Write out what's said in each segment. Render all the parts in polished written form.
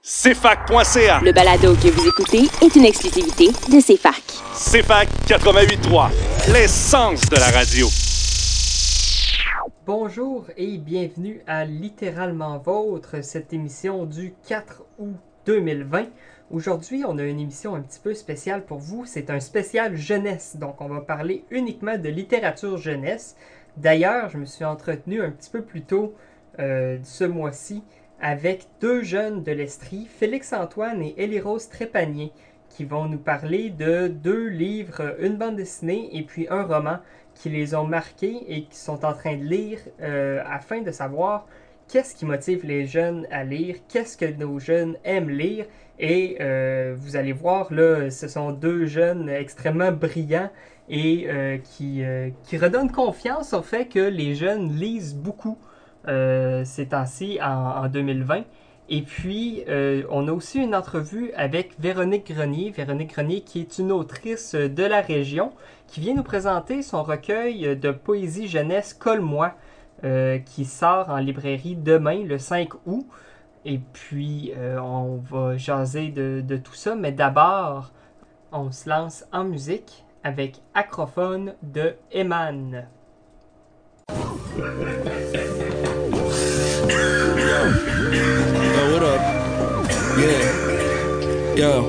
CFAC.ca. Le balado que vous écoutez est une exclusivité de CFAC. CFAC 88.3, l'essence de la radio. Bonjour et bienvenue à Littéralement Vôtre, cette émission du 4 août 2020. Aujourd'hui, on a une émission un petit peu spéciale pour vous. C'est un spécial jeunesse, donc on va parler uniquement de littérature jeunesse. D'ailleurs, je me suis entretenu un petit peu plus tôt ce mois-ci avec deux jeunes de l'Estrie, Félix-Antoine et Élie-Rose Trépanier, qui vont nous parler de deux livres, une bande dessinée et puis un roman qui les ont marqués et qui sont en train de lire afin de savoir qu'est-ce qui motive les jeunes à lire, qu'est-ce que nos jeunes aiment lire. Et vous allez voir, là, ce sont deux jeunes extrêmement brillants et qui redonnent confiance au fait que les jeunes lisent beaucoup ces temps-ci en 2020. Et puis, on a aussi une entrevue avec Véronique Grenier. Véronique Grenier, qui est une autrice de la région, qui vient nous présenter son recueil de poésie jeunesse « Colle-moi », qui sort en librairie demain, le 5 août. Et puis, on va jaser de tout ça. Mais d'abord, on se lance en musique avec Acrophone de Eman. Yo, what up? Yeah.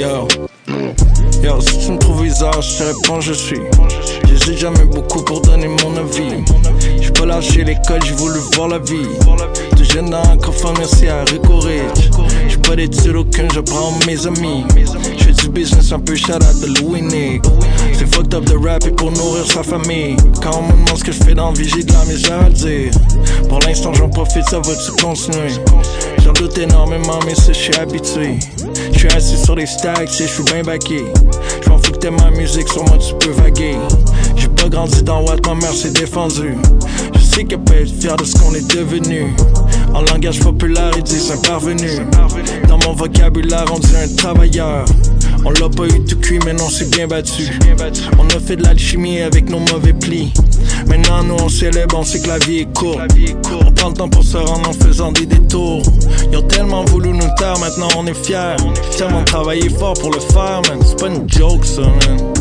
Yo, si tu me trouves bizarre, je te réponds je suis. J'hésite jamais beaucoup pour donner mon avis. J'ai pas lâché l'école, j'ai voulu voir la vie. De jeune dans un coffre, merci à Rico Rich. J'ai pas d'études aucune, j'apprends mes amis. J'fais du business un peu shout out de Louis Nick. C'est fucked up de rapper pour nourrir sa famille. Quand on me demande ce que je fais dans la vie, j'ai de la misère à dire. Pour l'instant j'en profite, ça va-tu continuer? J'en doute énormément, mais ça j'suis habitué. J'suis assis sur les stacks, et j'suis bien backé. J'm'en fous que t'aimes ma musique, sur moi tu peux vaguer. J'ai pas grandi dans Watt, ma mère s'est défendue. Je sais qu'elle peut être fière de ce qu'on est devenu. En langage populaire, ils disent un parvenu. Dans mon vocabulaire, on dit un travailleur. On l'a pas eu tout cuit, mais non, c'est bien battu. On a fait de l'alchimie avec nos mauvais plis. Maintenant, nous, on célèbre, on sait que la vie est courte. On prend le temps pour se rendre en faisant des détours. Ils ont tellement voulu nous taire, maintenant on est fiers. Tellement travaillé fort pour le faire, man. C'est pas une joke, ça, man.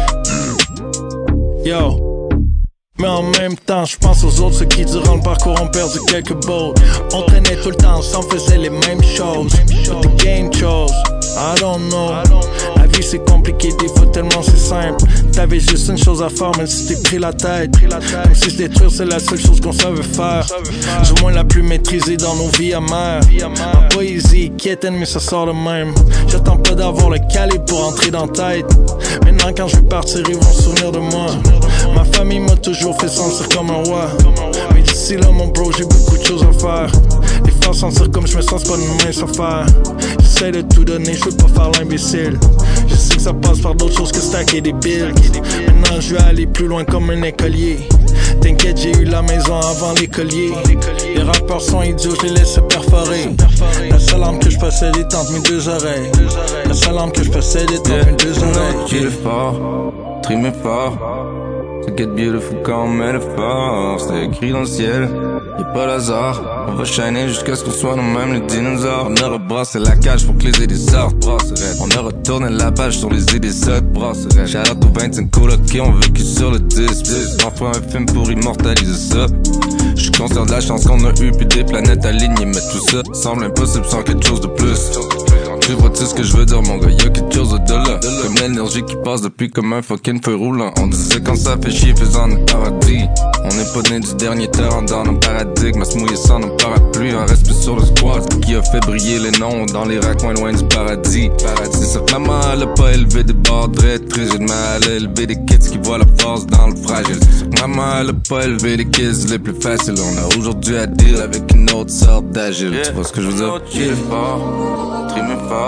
Yo. Mais en même temps, je pense aux autres, ceux qui durant le parcours ont perdu quelques boats. On traînait tout le temps ensemble, faisait les mêmes choses. But the game chose, I don't know. La vie c'est compliqué, des fois tellement c'est simple. T'avais juste une chose à faire, même si t'es pris la tête. Comme si se détruire c'est la seule chose qu'on savait faire. Du moins la plus maîtrisée dans nos vies amères. Ma poésie quiétaine mais ça sort de même. J'attends pas d'avoir le calibre pour entrer dans la tête. Maintenant quand je vais partir ils vont se souvenir de moi. Ma famille m'a toujours fait sentir comme un roi. Mais d'ici là mon bro j'ai beaucoup de choses à faire. Les faire sentir comme je me sens c'est pas une mince affaire. J'essaie de tout donner, je veux pas faire l'imbécile. Je sais que ça passe par d'autres choses que stacker des bills. Maintenant je vais aller plus loin comme un écolier. T'inquiète j'ai eu la maison avant l'écolier. Les rappeurs sont idiots, je les laisse se perforer. La seule arme que je possède est entre mes deux oreilles. La seule arme que je possède est entre mes deux oreilles. J'ai le fort, trimé fort. To get beautiful quand on met le fort. C'était écrit dans le ciel, y'a pas d'hasard. On va shiner jusqu'à ce qu'on soit nous-mêmes les dinosaures. On a rebrassé la cage pour que les idées sortent. On a retourné la page sur les idées sottes. Shout-out aux 25 colocs qui ont vécu sur le 10. On fera un film pour immortaliser ça. J'suis conscient de la chance qu'on a eu puis des planètes alignées. Mais tout ça semble impossible sans quelque chose de plus. Tu vois-tu ce que je veux dire mon gars, y'a quelque chose au-delà. Comme l'énergie qui passe depuis comme un fucking feu roulant. On disait quand ça fait chier faisant le paradis. On n'est pas né du dernier terrain dans nos paradigmes. À se mouiller sans nos parapluies, on reste plus sur le squat. Qui a fait briller les noms dans les raccoins loin du paradis. C'est ça que maman elle a pas élevé des barres drettes rigidement. Elle a élevé des kids qui voient la force dans le fragile. Maman elle a pas élevé les kids les plus faciles. On a aujourd'hui à deal avec une autre sorte d'agile. Tu vois ce que je veux dire? J'ai fort, trimé fort.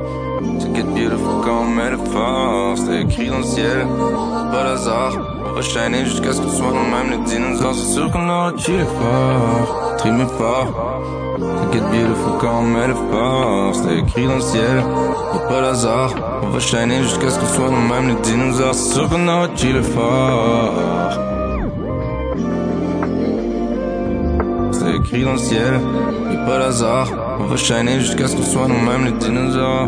To get beautiful quand on met le fort. C'était écrit dans le ciel, pas d'hasard. On va shiner jusqu'à ce qu'on soit nous-mêmes les dinosaures. C'est sûr qu'on aura chillé fort, trimé fort. To get beautiful quand on met le fort. C'était écrit dans le ciel, y'a pas d'hasard. On va shiner jusqu'à ce qu'on soit nous-mêmes les dinosaures. C'est sûr qu'on aura chillé fort. C'est écrit dans le ciel, y'a pas d'hasard. On va shiner jusqu'à ce qu'on soit nous-mêmes les dinosaures.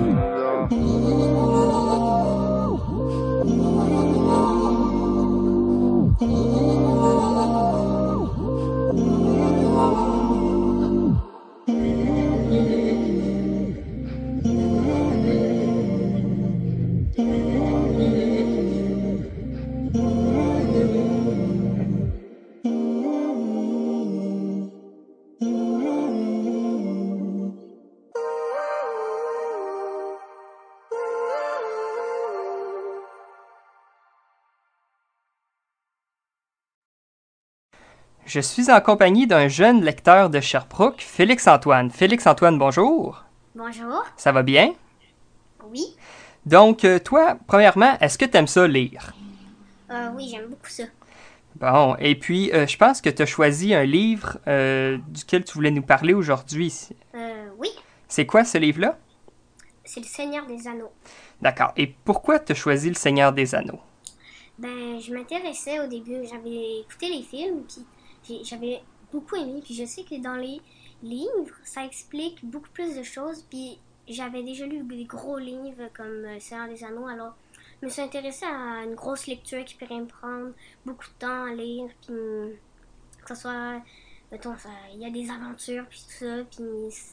Je suis en compagnie d'un jeune lecteur de Sherbrooke, Félix-Antoine. Félix-Antoine, bonjour. Bonjour. Ça va bien? Oui. Donc, toi, premièrement, est-ce que tu aimes ça lire? Oui, j'aime beaucoup ça. Bon, et puis, je pense que tu as choisi un livre duquel tu voulais nous parler aujourd'hui. Oui. C'est quoi ce livre-là? C'est Le Seigneur des Anneaux. D'accord. Et pourquoi tu as choisi Le Seigneur des Anneaux? Ben, je m'intéressais au début. J'avais écouté les films, puis j'avais beaucoup aimé. Puis je sais que dans les livres, ça explique beaucoup plus de choses. Puis j'avais déjà lu des gros livres comme Le Seigneur des Anneaux. Alors, je me suis intéressée à une grosse lecture qui pourrait me prendre beaucoup de temps à lire. Puis que ce soit, mettons, il y a des aventures, puis tout ça. Puis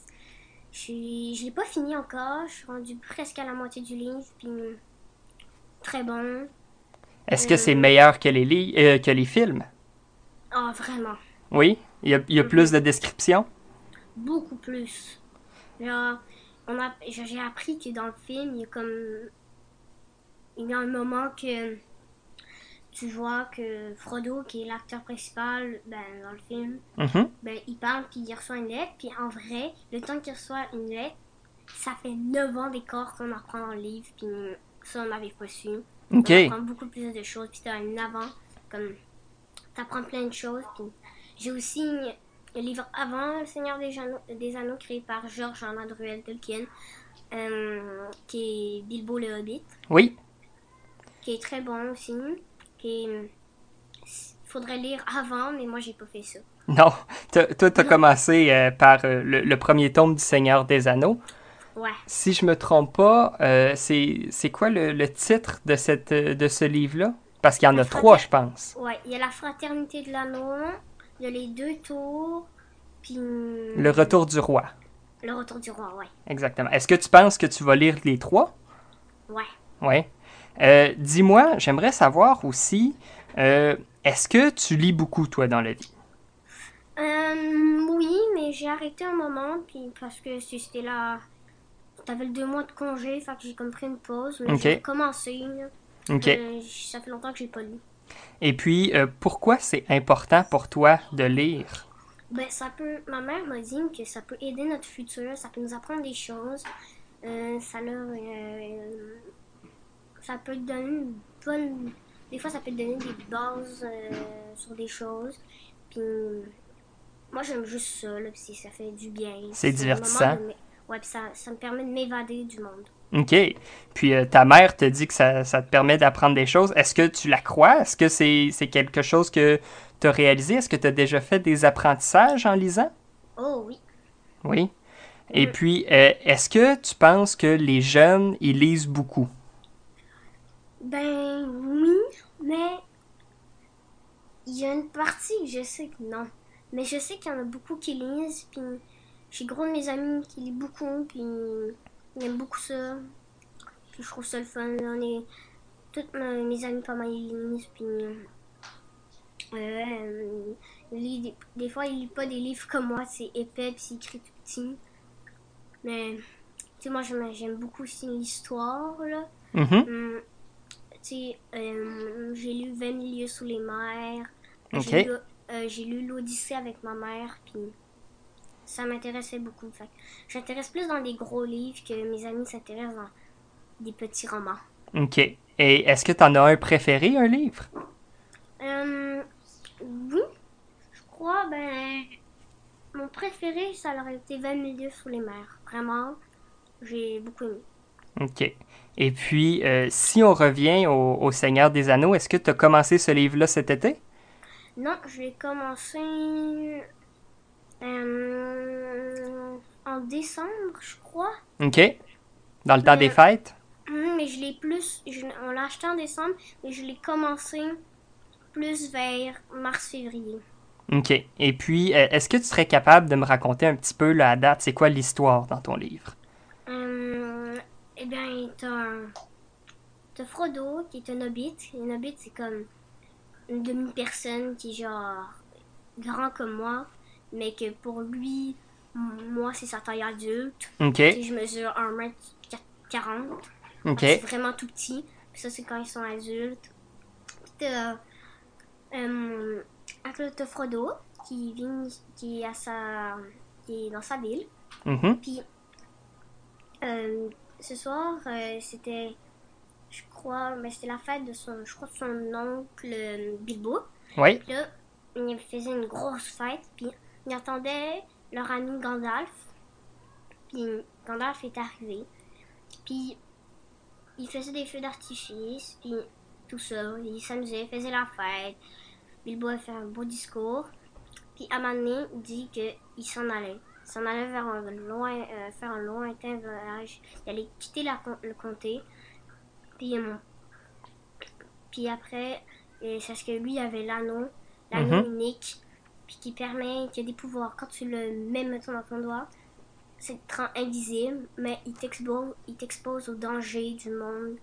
je l'ai pas fini encore. Je suis rendue presque à la moitié du livre. Puis très bon. Est-ce que c'est meilleur que les films? Ah, vraiment. Oui? Il y a plus de descriptions? Beaucoup plus. Genre, j'ai appris que dans le film, il y a un moment que tu vois que Frodo, qui est l'acteur principal dans le film, il parle puis il reçoit une lettre. Puis en vrai, le temps qu'il reçoit une lettre, ça fait 9 ans d'écart qu'on apprend dans le livre. Puis ça, on n'avait pas su. OK. On apprend beaucoup plus de choses. Puis t'as un avant, comme t'apprends plein de choses. Puis j'ai aussi le livre avant Le Seigneur des Anneaux créé par George Armand Tolkien, qui est Bilbo le Hobbit. Oui. Qui est très bon aussi. Il faudrait lire avant, mais moi j'ai pas fait ça. Non. Toi, t'as commencé par le premier tome du Seigneur des Anneaux. Ouais. Si je me trompe pas, c'est quoi le titre de ce livre-là? Parce qu'il y en a 3, je pense. Ouais, il y a La Fraternité de l'Anneau, il y a Les Deux Tours, puis... Le Retour du Roi. Le Retour du Roi, ouais. Exactement. Est-ce que tu penses que tu vas lire les 3? Ouais. Ouais. Dis-moi, j'aimerais savoir aussi, est-ce que tu lis beaucoup, toi, dans la vie? Oui, mais j'ai arrêté un moment, puis parce que c'était là... T'avais le 2 mois de congé, fait que j'ai comme pris une pause, mais j'ai recommencé. OK. Ça fait longtemps que j'ai pas lu. Et puis, pourquoi c'est important pour toi de lire? Ben, ma mère m'a dit que ça peut aider notre futur, ça peut nous apprendre des choses, ça peut te donner une bonne... Des fois, ça peut te donner des bases sur des choses, puis moi, j'aime juste ça, là, puis ça fait du bien. C'est divertissant. Ouais, puis ça me permet de m'évader du monde. OK. Puis ta mère te dit que ça te permet d'apprendre des choses. Est-ce que tu la crois? Est-ce que c'est quelque chose que tu as réalisé? Est-ce que tu as déjà fait des apprentissages en lisant? Oh oui. Oui. Et puis, est-ce que tu penses que les jeunes, ils lisent beaucoup? Ben oui, mais il y a une partie que je sais que non. Mais je sais qu'il y en a beaucoup qui lisent, puis j'ai gros de mes amis qui lisent beaucoup, puis ils aiment beaucoup ça. Puis je trouve ça le fun. Toutes mes amis pas mal lisent, puis des fois ils lisent pas des livres comme moi, c'est épais, puis c'est écrit tout petit. Mais tu sais, moi j'aime beaucoup aussi l'histoire, là. J'ai lu 20 milieux sous les mers. Okay. J'ai lu l'Odyssée avec ma mère, puis ça m'intéressait beaucoup. Fait j'intéresse plus dans des gros livres que mes amis s'intéressent dans des petits romans. OK. Et est-ce que tu en as un préféré, un livre? Oui. Je crois, mon préféré, ça aurait été 20 milieux sous les mers. Vraiment, j'ai beaucoup aimé. OK. Et puis, si on revient au Seigneur des Anneaux, est-ce que tu as commencé ce livre-là cet été? Non, je l'ai commencé en décembre, je crois. OK. Dans le temps des Mais- fêtes? Mais je l'ai on l'a acheté en décembre, mais je l'ai commencé plus vers mars-février. OK. Et puis, est-ce que tu serais capable de me raconter un petit peu la date? C'est quoi l'histoire dans ton livre? Eh bien, t'as Frodo, qui est un hobbit. Un hobbit, c'est comme une demi-personne qui est genre grand comme moi, mais que pour lui, moi, c'est sa taille adulte. OK. Tu sais, je mesure 1m40. OK. C'est vraiment tout petit. Puis ça, c'est quand ils sont adultes. Puis t'as Frodo, qui est dans sa ville. Mhm. Puis ce soir, c'était, je crois, c'était la fête de son oncle Bilbo. Oui. Puis là, ils faisaient une grosse fête, puis ils attendaient leur ami Gandalf. Puis Gandalf est arrivé. Puis ils faisaient des feux d'artifice, puis tout ça. Ils s'amusaient, faisaient la fête. Bilbo a fait un beau discours. Puis à un moment donné, il dit qu'il s'en allait. Il s'en allait vers faire un lointain voyage. Il allait quitter le comté. Puis après, c'est parce que lui avait l'anneau unique, puis qui a des pouvoirs. Quand tu le mets mettons, dans ton doigt, c'est te rend invisible, mais il t'expose au danger du monde,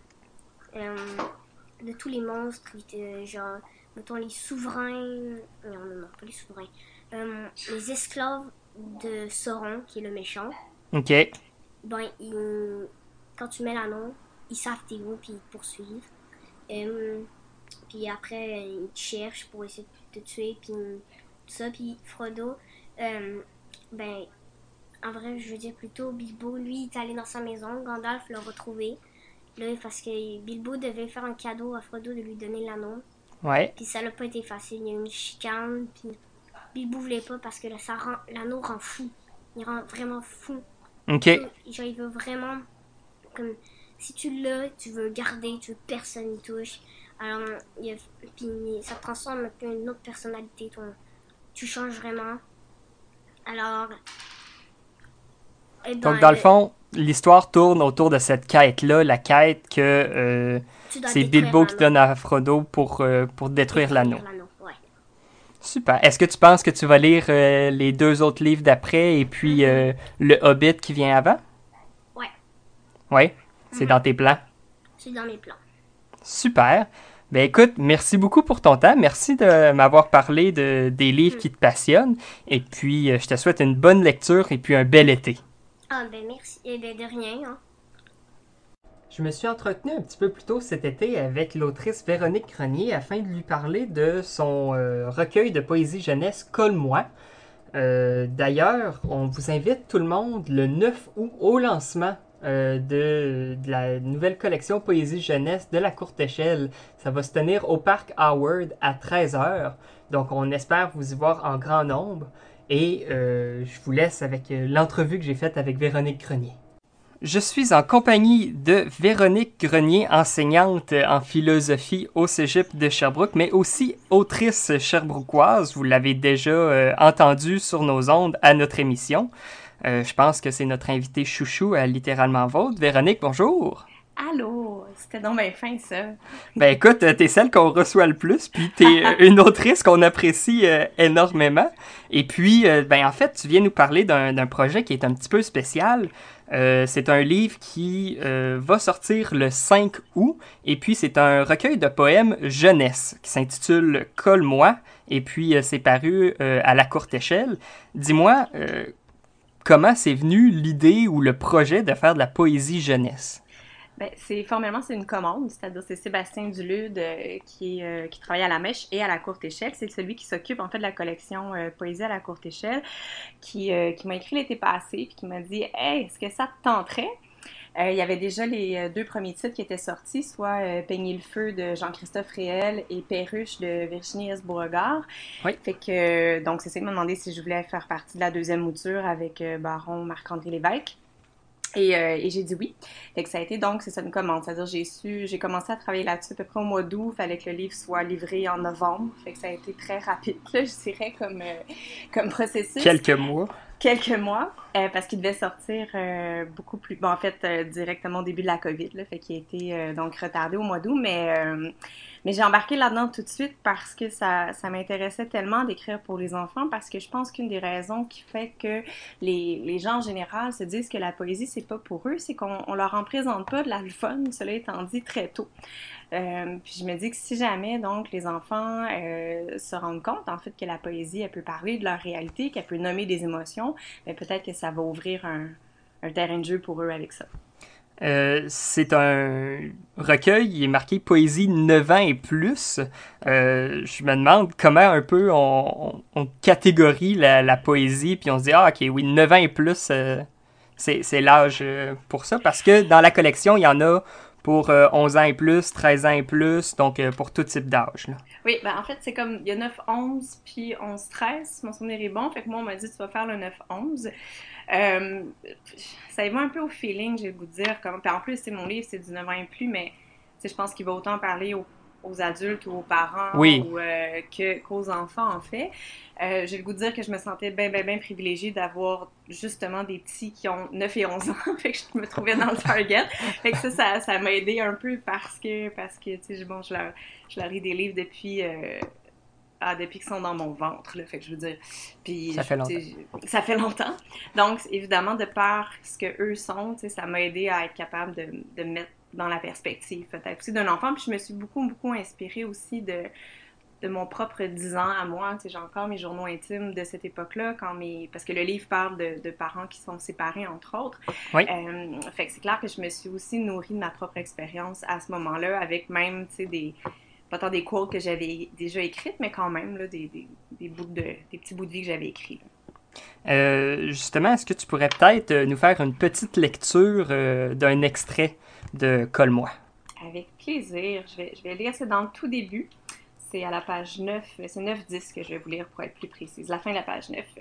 de tous les monstres, genre, mettons les souverains, non, pas les souverains, les esclaves de Sauron, qui est le méchant. OK. Ben, quand tu mets l'anneau, ils savent t'es où, puis ils te poursuivent. Puis après, ils te cherchent pour essayer de te tuer, puis tout ça. Puis Frodo, ben, en vrai, je veux dire plutôt, Bilbo, lui, il est allé dans sa maison, Gandalf l'a retrouvé. Là, parce que Bilbo devait faire un cadeau à Frodo de lui donner l'anneau. Ouais. Puis ça n'a pas été facile, il y a eu une chicane, puis Bilbo voulait pas parce que l'anneau rend fou. Il rend vraiment fou. OK. Genre, il veut vraiment, comme, si tu l'as, tu veux le garder, tu veux que personne y touche. Alors, puis ça te transforme un peu en une autre personnalité, tu changes vraiment. Alors, Donc, dans le fond, l'histoire tourne autour de cette quête-là, la quête que c'est Bilbo qui donne à Frodo pour détruire l'anneau. Ouais. Super. Est-ce que tu penses que tu vas lire les 2 autres livres d'après et puis le Hobbit qui vient avant? Ouais. Oui? C'est dans tes plans? C'est dans mes plans. Super. Ben écoute, merci beaucoup pour ton temps. Merci de m'avoir parlé des livres qui te passionnent. Et puis, je te souhaite une bonne lecture et puis un bel été. Ah, ben merci. Eh ben de rien, hein. Je me suis entretenu un petit peu plus tôt cet été avec l'autrice Véronique Grenier afin de lui parler de son recueil de poésie jeunesse Colle-moi. D'ailleurs, on vous invite tout le monde le 9 août au lancement de la nouvelle collection Poésie jeunesse de la courte échelle. Ça va se tenir au Parc Howard à 13h. Donc, on espère vous y voir en grand nombre. Et je vous laisse avec l'entrevue que j'ai faite avec Véronique Grenier. Je suis en compagnie de Véronique Grenier, enseignante en philosophie au Cégep de Sherbrooke, mais aussi autrice sherbrookoise. Vous l'avez déjà entendu sur nos ondes à notre émission. Je pense que c'est notre invité chouchou à Littéralement Vôtre. Véronique, bonjour! Allô! C'était donc bien fin, ça. Ben écoute, t'es celle qu'on reçoit le plus, puis t'es une autrice qu'on apprécie énormément. Et puis, ben en fait, tu viens nous parler d'un projet qui est un petit peu spécial. C'est un livre qui va sortir le 5 août, et puis c'est un recueil de poèmes jeunesse qui s'intitule « Colle-moi », et puis c'est paru à la courte échelle. Dis-moi, comment c'est venu l'idée ou le projet de faire de la poésie jeunesse? Ben, formellement, c'est une commande, c'est-à-dire c'est Sébastien Dulude qui travaille à la Mèche et à la courte échelle. C'est celui qui s'occupe en fait de la collection Poésie à la courte échelle, qui m'a écrit l'été passé puis qui m'a dit « Hey, est-ce que ça te tenterait? » Il y avait déjà les 2 premiers titres qui étaient sortis, soit Peigner le feu de Jean-Christophe Réel et Perruche de Virginie S. Beauregard. Oui. Fait que, donc, c'est ça qui m'a demandé si je voulais faire partie de la 2e mouture avec Baron Marc-André Lévesque. Et j'ai dit oui. Fait que ça a été donc, c'est ça une commande. C'est-à-dire, j'ai commencé à travailler là-dessus à peu près au mois d'août. Il fallait que le livre soit livré en novembre. Fait que ça a été très rapide, là, je dirais, comme processus. Quelques mois. quelques mois, parce qu'il devait sortir beaucoup plus... Bon, en fait, directement au début de la COVID, là, fait qu'il a été donc retardé au mois d'août, mais j'ai embarqué là-dedans tout de suite parce que ça m'intéressait tellement d'écrire pour les enfants, parce que je pense qu'une des raisons qui fait que les gens en général se disent que la poésie, c'est pas pour eux, c'est qu'on leur en présente pas de la fun, cela étant dit, très tôt. Puis je me dis que si jamais donc les enfants se rendent compte en fait que la poésie elle peut parler de leur réalité, qu'elle peut nommer des émotions, ben peut-être que ça va ouvrir un terrain de jeu pour eux avec ça. C'est un recueil, il est marqué Poésie 9 ans et plus. Je me demande comment un peu on catégorie la poésie, puis on se dit, ah ok, oui, 9 ans et plus, c'est l'âge pour ça, parce que dans la collection, il y en a pour 11 ans et plus, 13 ans et plus, donc pour tout type d'âge. Là. Oui, ben en fait, c'est comme, il y a 9-11 puis 11-13, si mon souvenir est bon, fait que moi, on m'a dit, tu vas faire le 9-11. Ça y va un peu au feeling, j'ai le goût de dire. Comme... Puis en plus, c'est mon livre, c'est du 9 ans et plus, mais je pense qu'il va autant parler aux adultes ou aux parents oui. qu'aux enfants, en fait. J'ai le goût de dire que je me sentais bien privilégiée d'avoir justement des petits qui ont 9 et 11 ans, fait que je me trouvais dans le target. Fait que ça m'a aidé un peu parce que tu sais, bon, je leur lis des livres depuis qu'ils sont dans mon ventre, là, fait que je veux dire. Puis, ça fait longtemps. Ça fait longtemps. Donc, évidemment, de par ce que eux sont, tu sais, ça m'a aidé à être capable de me mettre dans la perspective, peut-être aussi d'un enfant. Puis je me suis beaucoup inspirée aussi de mon propre 10 ans à moi. Tu sais, j'ai encore mes journaux intimes de cette époque-là, parce que le livre parle de parents qui sont séparés, entre autres. Oui. Fait que c'est clair que je me suis aussi nourrie de ma propre expérience à ce moment-là, avec même, tu sais, pas tant des quotes que j'avais déjà écrites, mais quand même, là, des petits bouts de vie que j'avais écrits. Justement, est-ce que tu pourrais peut-être nous faire une petite lecture d'un extrait de Colle-moi? Avec plaisir. Je vais lire, c'est dans le tout début. C'est à la page 9, c'est 9-10 que je vais vous lire pour être plus précise. La fin de la page 9.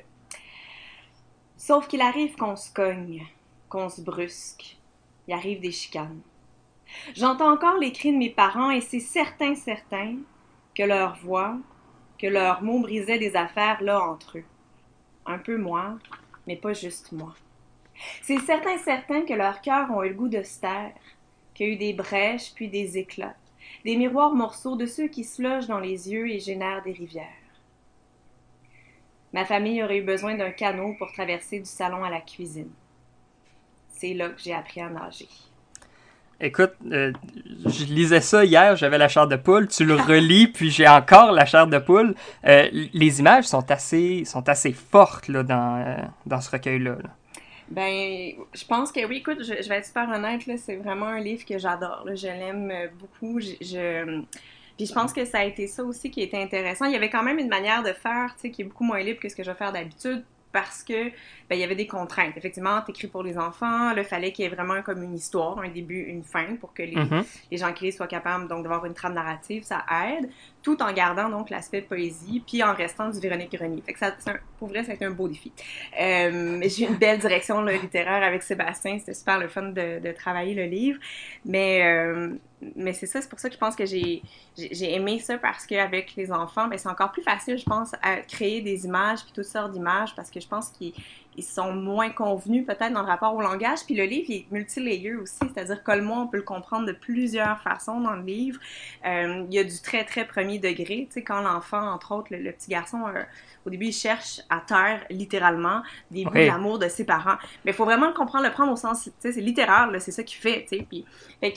Sauf qu'il arrive qu'on se cogne, qu'on se brusque. Il arrive des chicanes. J'entends encore les cris de mes parents et c'est certain que leur voix, que leurs mots brisaient des affaires là entre eux. Un peu moi, mais pas juste moi. C'est certain que leurs cœurs ont eu le goût de se taire, qu'il y a eu des brèches puis des éclats, des miroirs morceaux de ceux qui se logent dans les yeux et génèrent des rivières. Ma famille aurait eu besoin d'un canot pour traverser du salon à la cuisine. C'est là que j'ai appris à nager. Écoute, je lisais ça hier, j'avais la chair de poule, tu le relis, puis j'ai encore la chair de poule. Les images sont assez fortes là, dans ce recueil-là. Là. Ben, je pense que oui. Écoute, je vais être super honnête, là, c'est vraiment un livre que j'adore. Là, je l'aime beaucoup. Puis je pense que ça a été ça aussi qui était intéressant. Il y avait quand même une manière de faire, tu sais, qui est beaucoup moins libre que ce que je vais faire d'habitude. Parce que il y avait des contraintes. Effectivement, t'écris pour les enfants, là, fallait qu'il y ait vraiment comme une histoire, un début, une fin, pour que les gens qui lisent soient capables donc d'avoir une trame narrative, ça aide, tout en gardant donc l'aspect poésie, puis en restant du Véronique Grenier. Fait que pour vrai, ça a été un beau défi. J'ai eu une belle direction là, littéraire avec Sébastien, c'était super le fun de travailler le livre, mais c'est ça, c'est pour ça que je pense que j'ai aimé ça, parce qu'avec les enfants, c'est encore plus facile, je pense, à créer des images, puis toutes sortes d'images, parce que je pense qu'ils sont moins convenus peut-être dans le rapport au langage, puis le livre il est multi-layer aussi, c'est-à-dire Colle-moi, on peut le comprendre de plusieurs façons dans le livre. Il y a du très très premier degré, tu sais, quand l'enfant, entre autres, le petit garçon, au début il cherche à taire littéralement des bouts de l'amour de ses parents, mais il faut vraiment le prendre au sens, tu sais, c'est littéral, là, c'est ça qu'il fait, tu sais, puis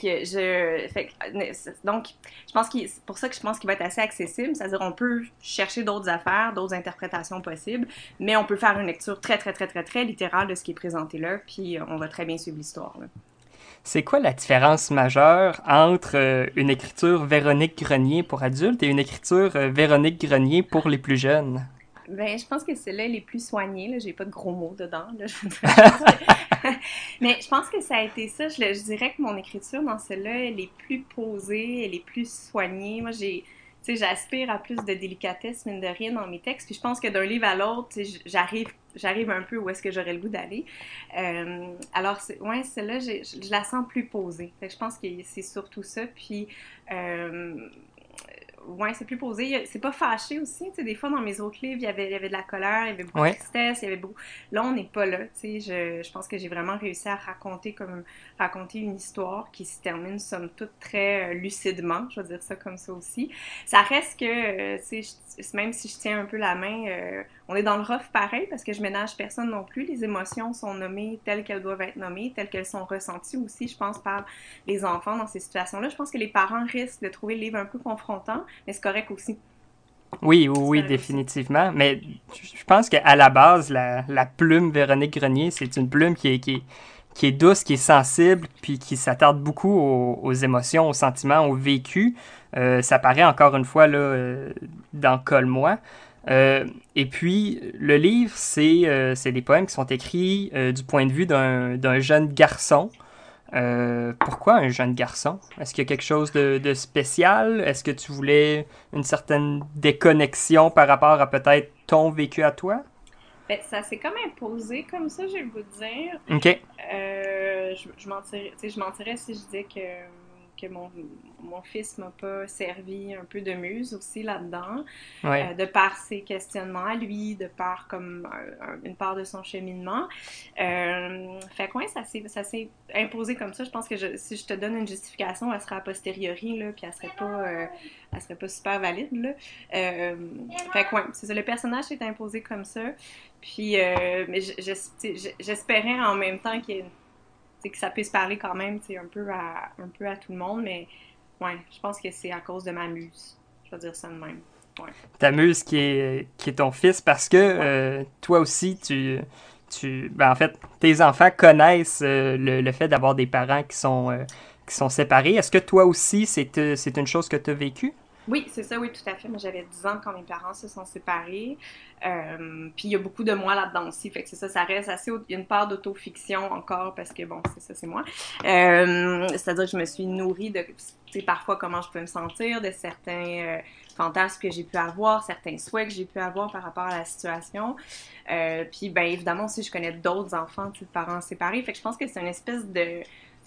donc je pense c'est pour ça que je pense qu'il va être assez accessible, c'est-à-dire on peut chercher d'autres affaires, d'autres interprétations possibles, mais on peut faire une lecture très littérale de ce qui est présenté là, puis on va très bien suivre l'histoire, là. C'est quoi la différence majeure entre une écriture Véronique Grenier pour adultes et une écriture Véronique Grenier pour les plus jeunes? Ben, je pense que celle-là, elle est plus soignée, là. J'ai pas de gros mots dedans, là. Mais je pense que ça a été ça. Je dirais que mon écriture dans celle-là, elle est plus posée, elle est plus soignée. Moi, j'aspire à plus de délicatesse, mine de rien, dans mes textes. Puis je pense que d'un livre à l'autre, j'arrive un peu où est-ce que j'aurais le goût d'aller. Alors, celle-là, je la sens plus posée. Fait que je pense que c'est surtout ça. Puis, ouais, c'est plus posé. C'est pas fâché aussi. Tu sais, des fois, dans mes autres livres, il y avait de la colère, il y avait beaucoup de Ouais. tristesse, il y avait beaucoup... Là, on n'est pas là. Tu sais, je pense que j'ai vraiment réussi à raconter une histoire qui se termine, somme toute, très lucidement. Je vais dire ça comme ça aussi. Ça reste que, tu sais, même si je tiens un peu la main, on est dans le rough pareil, parce que je ménage personne non plus. Les émotions sont nommées telles qu'elles doivent être nommées, telles qu'elles sont ressenties aussi, je pense, par les enfants dans ces situations-là. Je pense que les parents risquent de trouver le livre un peu confrontant, mais c'est correct aussi. Oui, oui, oui, définitivement. Mais je pense qu'à la base, la plume Véronique Grenier, c'est une plume qui est douce, qui est sensible, puis qui s'attarde beaucoup aux émotions, aux sentiments, au vécu. Ça paraît encore une fois là, dans Colle-moi. Et puis, le livre, c'est des poèmes qui sont écrits du point de vue d'un jeune garçon. Pourquoi un jeune garçon? Est-ce qu'il y a quelque chose de spécial? Est-ce que tu voulais une certaine déconnexion par rapport à peut-être ton vécu à toi? Ben, ça s'est comme imposé comme ça, je vais vous dire. OK. Je mentirais si je disais que mon fils m'a pas servi un peu de muse aussi là-dedans, Ouais. de par ses questionnements à lui, de par comme une part de son cheminement. Fait que ouais, ça s'est imposé comme ça. Je pense que si je te donne une justification, elle sera a posteriori, là, puis elle serait pas super valide, là. Fait que ouais, c'est ça, le personnage s'est imposé comme ça. Puis, mais j'espérais en même temps que ça puisse parler quand même un peu à tout le monde, mais ouais, je pense que c'est à cause de ma muse. Je vais dire ça de même. Ouais. Ta muse qui est ton fils, parce que toi aussi, ben en fait, tes enfants connaissent le fait d'avoir des parents qui sont séparés. Est-ce que toi aussi, c'est une chose que tu as vécue? Oui, c'est ça, oui, tout à fait. Moi, j'avais 10 ans quand mes parents se sont séparés. Puis il y a beaucoup de moi là-dedans aussi. Fait que c'est ça, ça reste assez... Il y a une part d'autofiction encore parce que, bon, c'est ça, c'est moi. C'est-à-dire que je me suis nourrie de, tu sais, parfois comment je peux me sentir, de certains fantasmes que j'ai pu avoir, certains souhaits que j'ai pu avoir par rapport à la situation. Puis, ben évidemment aussi, je connais d'autres enfants, de parents séparés. Fait que je pense que c'est une espèce de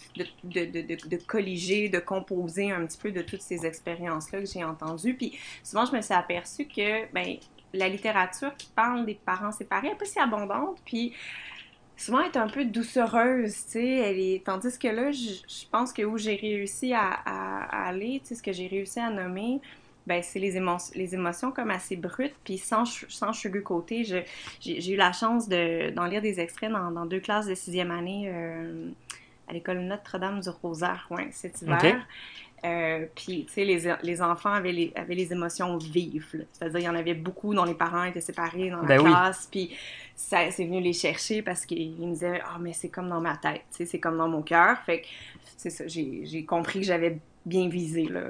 colliger, de composer un petit peu de toutes ces expériences-là que j'ai entendues. Puis souvent, je me suis aperçue que ben, la littérature qui parle des parents séparés n'est pas si abondante, puis souvent elle est un peu doucereuse, tu sais, tandis que là, je pense que où j'ai réussi à aller, tu sais, ce que j'ai réussi à nommer, ben c'est les émotions comme assez brutes, puis sans sugarcoater. J'ai eu la chance d'en lire des extraits dans 2 classes de 6e année à l'école Notre-Dame du Rosaire, ouais, cet hiver. Okay. Puis, tu sais, les enfants avaient les émotions vives, là. C'est-à-dire, il y en avait beaucoup dont les parents étaient séparés dans la classe, puis ça, c'est venu les chercher parce qu'ils me disaient « Ah, mais c'est comme dans ma tête, tu sais, c'est comme dans mon cœur. » Fait que, c'est ça, j'ai compris que j'avais bien visé, là.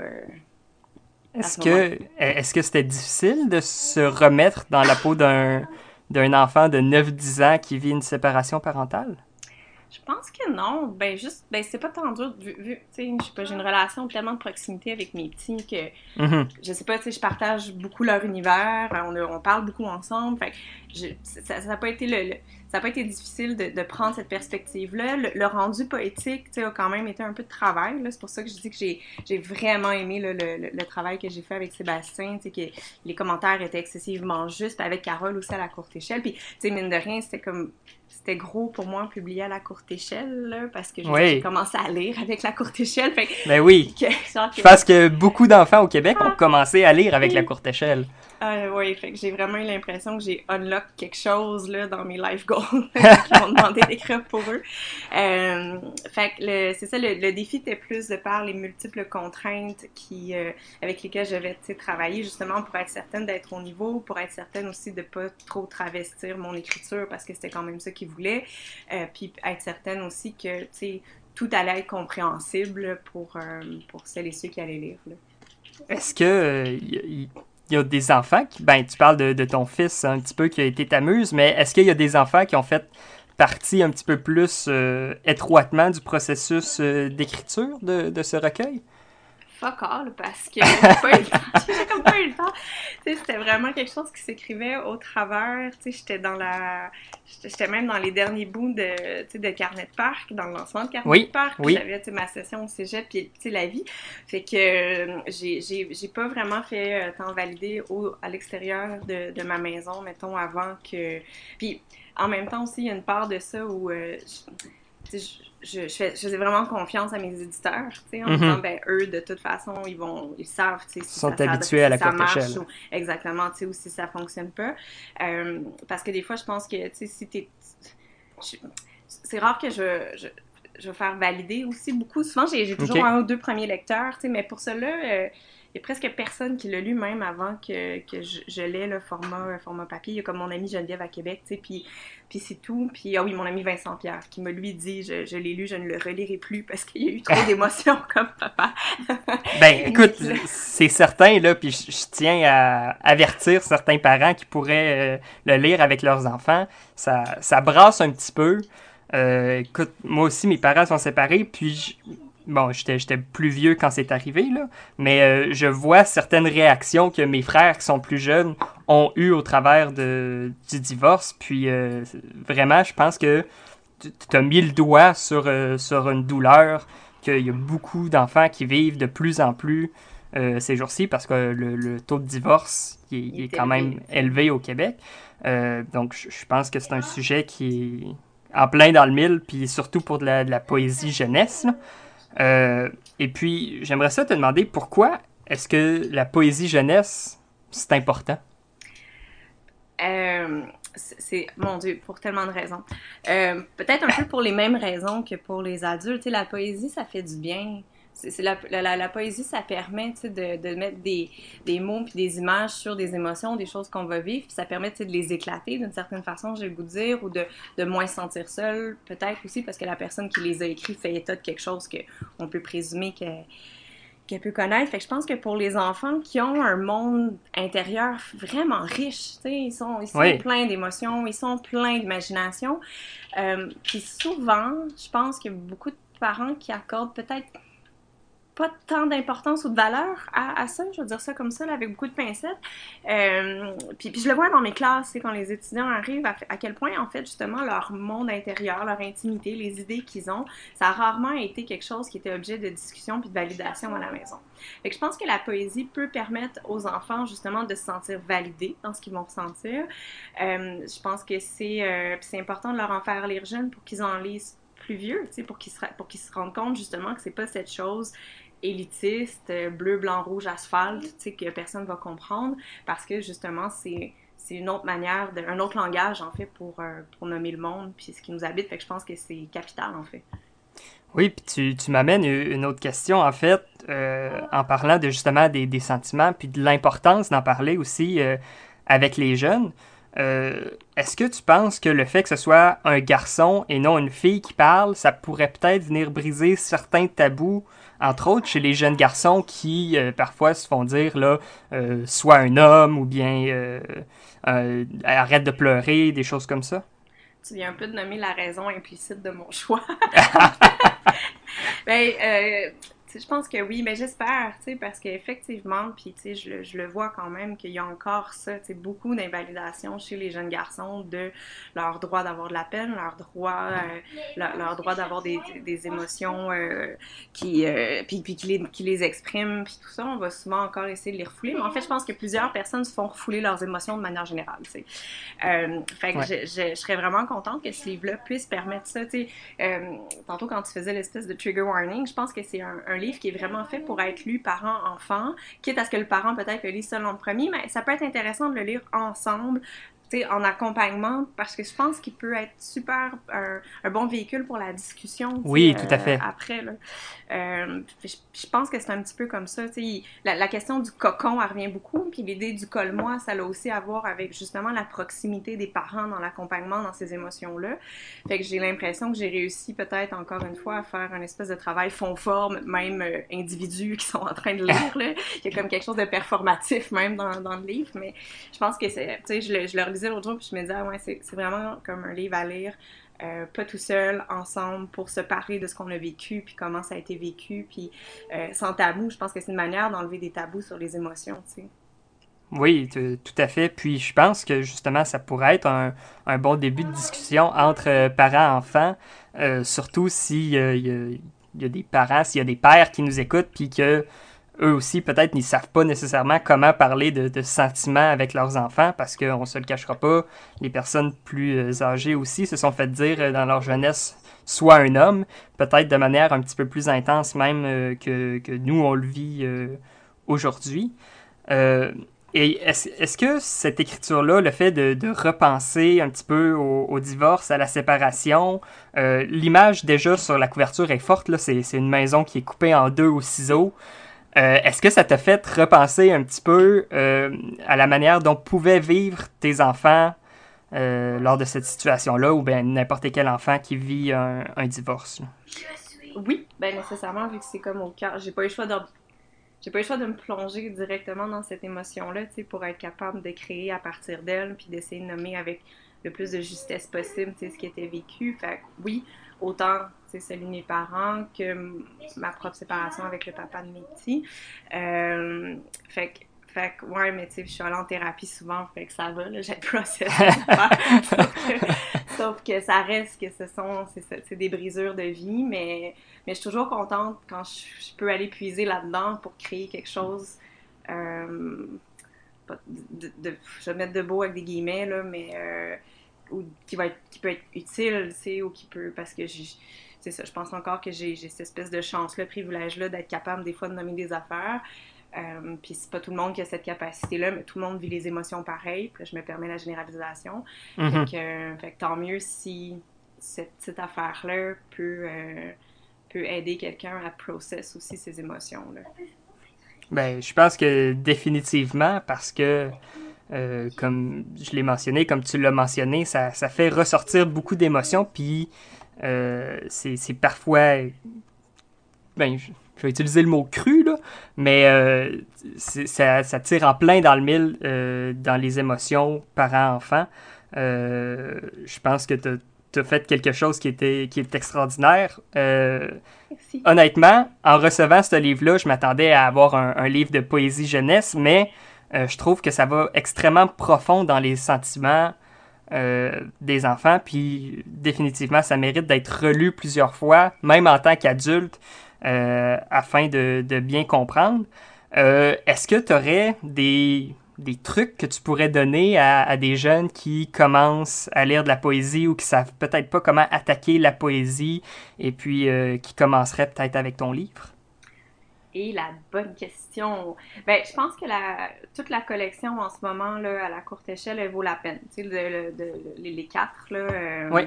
Est-ce que c'était difficile de se remettre dans la peau d'un enfant de 9-10 ans qui vit une séparation parentale? Je pense que non. Ben, c'est pas tant dur, vu tu sais, je sais pas, j'ai une relation tellement de proximité avec mes petits que, je sais pas, tu sais, je partage beaucoup leur univers, on parle beaucoup ensemble, fait que ça n'a pas été ça n'a pas été difficile de prendre cette perspective-là. Le rendu poétique, tu sais, a quand même été un peu de travail, là. C'est pour ça que je dis que j'ai vraiment aimé le travail que j'ai fait avec Sébastien, tu sais, que les commentaires étaient excessivement justes, avec Carole aussi à la courte échelle, puis, tu sais, mine de rien, c'était gros pour moi publier à la courte échelle, là, parce que j'ai commencé à lire avec la courte échelle. Fait, ben oui, je pense que beaucoup d'enfants au Québec ont commencé à lire avec la courte échelle. Oui, fait que j'ai vraiment eu l'impression que j'ai unlock quelque chose là, dans mes life goals qui m'ont demandé d'écrire pour eux. Fait que c'est ça, le défi était plus de par les multiples contraintes avec lesquelles je vais travailler justement pour être certaine d'être au niveau, pour être certaine aussi de pas trop travestir mon écriture parce que c'était quand même ça qu'ils voulaient, puis être certaine aussi que tout allait être compréhensible pour celles et ceux qui allaient lire. Là. Est-ce que il y a des enfants qui, ben tu parles de ton fils un petit peu qui a été ta muse, mais est-ce qu'il y a des enfants qui ont fait partie un petit peu plus étroitement du processus d'écriture de ce recueil? fuck all parce que j'ai pas eu le temps. J'ai comme pas eu le temps. Tu sais, c'était vraiment quelque chose qui s'écrivait au travers. Tu sais, j'étais même dans les derniers bouts de Carnet de Parc, dans le lancement de Carnet de Parc. Oui. J'avais, tu sais, ma session au cégep, puis tu sais, la vie. Fait que j'ai pas vraiment fait temps validé à l'extérieur de ma maison, mettons, avant que... Puis en même temps aussi, il y a une part de ça où je faisais vraiment confiance à mes éditeurs, tu sais, en me disant, ben eux, de toute façon, ils savent, tu sais, si sont ça habitués à la ça courte marche échelle. ou, exactement, tu sais, ou si ça fonctionne pas. Parce que des fois, je pense que, tu sais, si t'es... C'est rare que je vais faire valider aussi beaucoup. Souvent, j'ai toujours un ou deux premiers lecteurs, tu sais, mais pour cela... il y a presque personne qui l'a lu, même avant que je l'ai, le format papier. Il y a comme mon amie Geneviève à Québec, tu sais, puis c'est tout. Puis, ah oui, mon ami Vincent Pierre, qui m'a lui dit, je l'ai lu, je ne le relirai plus parce qu'il y a eu trop d'émotions comme papa. Ben, écoute, c'est certain, là, puis je tiens à avertir certains parents qui pourraient le lire avec leurs enfants. Ça brasse un petit peu. Écoute, moi aussi, mes parents sont séparés, puis... Bon, j'étais plus vieux quand c'est arrivé, là, mais je vois certaines réactions que mes frères qui sont plus jeunes ont eues au travers du divorce. Puis vraiment, je pense que tu as mis le doigt sur une douleur qu'il y a beaucoup d'enfants qui vivent de plus en plus ces jours-ci parce que le taux de divorce il est quand même élevé au Québec. Donc, je pense que c'est un sujet qui est en plein dans le mille, puis surtout pour de la poésie jeunesse, là. Et puis, j'aimerais ça te demander pourquoi est-ce que la poésie jeunesse, c'est important? Mon Dieu, pour tellement de raisons. Peut-être un peu pour les mêmes raisons que pour les adultes. Tu sais, la poésie, ça fait du bien. La poésie, ça permet, tu sais, de mettre des mots puis des images sur des émotions, des choses qu'on va vivre, puis ça permet, tu sais, de les éclater d'une certaine façon, j'ai le goût de dire, ou de moins se sentir seul, peut-être aussi parce que la personne qui les a écrits fait état de quelque chose qu'on peut présumer qu'elle peut connaître. Fait que je pense que pour les enfants qui ont un monde intérieur vraiment riche, tu sais, ils sont pleins d'émotions, ils sont pleins d'imagination. Puis souvent, je pense qu'il y a beaucoup de parents qui accordent peut-être pas tant d'importance ou de valeur à ça, je veux dire ça comme ça, là, avec beaucoup de pincettes. Puis je le vois dans mes classes, c'est quand les étudiants arrivent, à quel point, en fait, justement, leur monde intérieur, leur intimité, les idées qu'ils ont, ça a rarement été quelque chose qui était objet de discussion puis de validation à la maison. Fait que je pense que la poésie peut permettre aux enfants, justement, de se sentir validés dans ce qu'ils vont ressentir. Je pense que c'est important de leur en faire lire jeunes pour qu'ils en lisent plus vieux, tu sais, pour qu'ils se rendent compte, justement, que c'est pas cette chose élitiste, bleu, blanc, rouge, asphalte, tu sais, que personne va comprendre, parce que, justement, c'est une autre manière, un autre langage, en fait, pour nommer le monde, puis ce qui nous habite, fait que je pense que c'est capital, en fait. Oui, puis tu m'amènes une autre question, en fait, en parlant de, justement, des sentiments, puis de l'importance d'en parler aussi avec les jeunes. Est-ce que tu penses que le fait que ce soit un garçon et non une fille qui parle, ça pourrait peut-être venir briser certains tabous, entre autres chez les jeunes garçons qui parfois se font dire là, sois un homme ou bien arrête de pleurer, des choses comme ça? Tu viens un peu de nommer la raison implicite de mon choix. Je pense que oui, mais j'espère, tu sais, parce qu'effectivement, puis tu sais, je le vois quand même qu'il y a encore ça, tu sais, beaucoup d'invalidation chez les jeunes garçons de leur droit d'avoir de la peine, leur droit d'avoir des émotions qui les expriment, puis tout ça, on va souvent encore essayer de les refouler, mais en fait, je pense que plusieurs personnes se font refouler leurs émotions de manière générale, tu sais. Fait que je serais vraiment contente que ce livre-là puisse permettre ça, tu sais. Tantôt, quand tu faisais l'espèce de trigger warning, je pense que c'est un livre qui est vraiment fait pour être lu parent-enfant, quitte à ce que le parent peut-être le lise seul en premier, mais ça peut être intéressant de le lire ensemble, en accompagnement, parce que je pense qu'il peut être super un bon véhicule pour la discussion. Oui, tout à fait. Après, là. Je pense que c'est un petit peu comme ça. La question du cocon, elle revient beaucoup, puis l'idée du colle-moi, ça a aussi à voir avec justement la proximité des parents dans l'accompagnement, dans ces émotions-là. Fait que j'ai l'impression que j'ai réussi peut-être encore une fois à faire un espèce de travail fond-forme, même individus qui sont en train de lire. Là. Il y a comme quelque chose de performatif même dans le livre, mais je pense que c'est, je le relisais l'autre jour, puis je me disais, ouais, c'est vraiment comme un livre à lire pas tout seul, ensemble, pour se parler de ce qu'on a vécu, puis comment ça a été vécu, puis sans tabou. Je pense que c'est une manière d'enlever des tabous sur les émotions, tu sais. Oui, tout à fait. Puis je pense que justement, ça pourrait être un bon début de discussion entre parents-enfants, surtout s'il y a des parents, s'il y a des pères qui nous écoutent, puis que eux aussi, peut-être, ne savent pas nécessairement comment parler de sentiments avec leurs enfants, parce qu'on ne se le cachera pas, les personnes plus âgées aussi se sont fait dire dans leur jeunesse, soit un homme, peut-être de manière un petit peu plus intense même que nous, on le vit aujourd'hui. Et est-ce que cette écriture-là, le fait de repenser un petit peu au divorce, à la séparation, l'image déjà sur la couverture est forte, là, c'est une maison qui est coupée en deux au ciseau. Est-ce que ça t'a fait repenser un petit peu à la manière dont pouvaient vivre tes enfants lors de cette situation-là, ou bien n'importe quel enfant qui vit un divorce? Là? Oui, ben nécessairement, vu que c'est comme au cœur, j'ai pas eu le choix de me plonger directement dans cette émotion-là, tu sais, pour être capable de créer à partir d'elle, puis d'essayer de nommer avec le plus de justesse possible, tu sais, ce qui était vécu. Fait que oui, autant, tu sais, celui de mes parents que ma propre séparation avec le papa de mes petits. Fait que, ouais, mais tu sais, je suis allée en thérapie souvent, fait que ça va, là, j'ai le process. Sauf que ça reste que c'est des brisures de vie, mais je suis toujours contente quand je peux aller puiser là-dedans pour créer quelque chose, je vais mettre de beau avec des guillemets, là, mais qui peut être utile, tu sais, ou qui peut, parce que c'est ça, je pense encore que j'ai cette espèce de chance-là, privilège-là d'être capable des fois de nommer des affaires. Puis c'est pas tout le monde qui a cette capacité-là, mais tout le monde vit les émotions pareilles. Puis là, je me permets la généralisation. Mm-hmm. Fait que tant mieux si cette affaire-là peut aider quelqu'un à process aussi ses émotions-là. Ben, je pense que définitivement, parce que, comme je l'ai mentionné, comme tu l'as mentionné, ça fait ressortir beaucoup d'émotions, puis c'est parfois... Ben, je vais utiliser le mot cru, là, mais ça tire en plein dans le mille dans les émotions parents-enfants. Je pense que tu as fait quelque chose qui est extraordinaire. Merci. Honnêtement, en recevant ce livre-là, je m'attendais à avoir un livre de poésie jeunesse, mais je trouve que ça va extrêmement profond dans les sentiments des enfants, puis définitivement, ça mérite d'être relu plusieurs fois, même en tant qu'adulte, afin de bien comprendre. Est-ce que tu aurais des trucs que tu pourrais donner à des jeunes qui commencent à lire de la poésie ou qui savent peut-être pas comment attaquer la poésie et puis qui commenceraient peut-être avec ton livre? Et la bonne question. Ben, je pense que toute la collection en ce moment là, à la courte échelle, elle vaut la peine. Tu sais, les quatre là. Oui.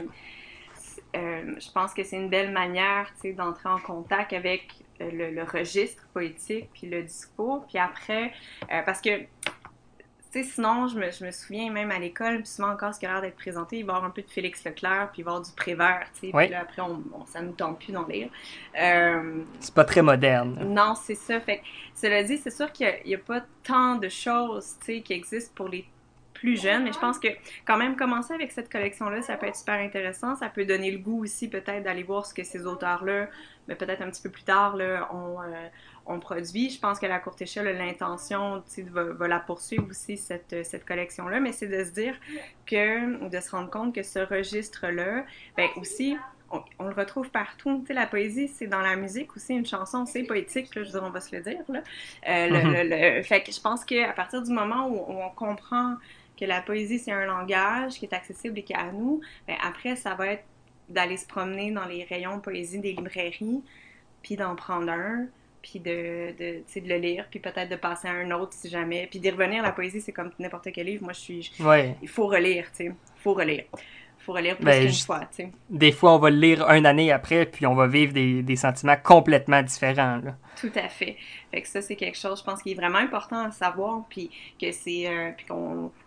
Je pense que c'est une belle manière, tu sais, d'entrer en contact avec le registre poétique puis le discours. Puis après, parce que tu sais, sinon, je me souviens même à l'école, puis souvent encore ce qui a l'air d'être présenté, il va y avoir un peu de Félix Leclerc, puis il va y avoir du Prévert, tu sais, oui. Puis là, après, ça nous tente plus d'en lire. C'est pas très moderne. Non, c'est ça. Fait que, cela dit, c'est sûr qu'il n'y a pas tant de choses, tu sais, qui existent pour les plus jeunes, mais je pense que quand même commencer avec cette collection-là, ça peut être super intéressant, ça peut donner le goût aussi peut-être d'aller voir ce que ces auteurs-là, mais peut-être un petit peu plus tard, là, ont produit. Je pense que la courte échelle a l'intention, tu sais, va la poursuivre aussi, cette collection-là, mais c'est de se dire de se rendre compte que ce registre-là, ben aussi, on le retrouve partout. Tu sais, la poésie, c'est dans la musique aussi, une chanson, c'est poétique, là, je veux dire, on va se le dire, là. Fait que je pense qu'à partir du moment où on comprend que la poésie, c'est un langage qui est accessible et qui est à nous, ben après, ça va être d'aller se promener dans les rayons de poésie des librairies, puis d'en prendre un, puis de le lire, puis peut-être de passer à un autre si jamais, puis d'y revenir. La poésie, c'est comme n'importe quel livre. Moi, il faut relire, tu sais. Il faut relire plus qu'une fois, tu sais. Des fois, on va le lire une année après, puis on va vivre des sentiments complètement différents, là. Tout à fait. Fait que ça, c'est quelque chose, je pense, qui est vraiment important à savoir, puis que c'est... puis qu'on